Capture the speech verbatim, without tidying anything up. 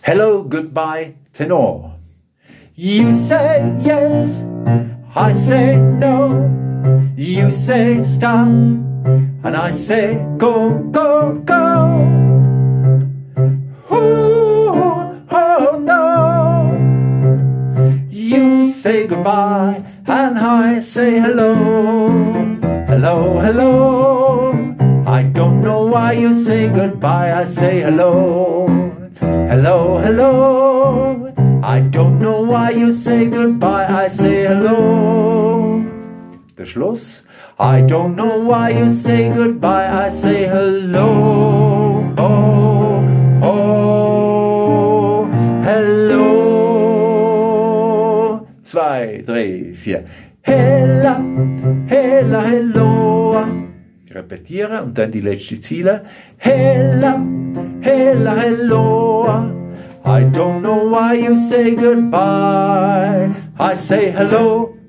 Hello, goodbye, Tenor. You say yes, I say no. You say stop, and I say go, go, go. Ooh, oh no. You say goodbye, and I say hello. Hello, hello. I don't know why you say goodbye, I say hello. Hello, hello. I don't know why you say goodbye, I say hello. Der Schluss. I don't know why you say goodbye, I say hello. Oh, oh, hello. Zwei, drei, vier. Hella, hella, hello. Ich repetiere und dann die letzte Ziele. Hella, hella, hello. I don't know why you say goodbye, I say hello.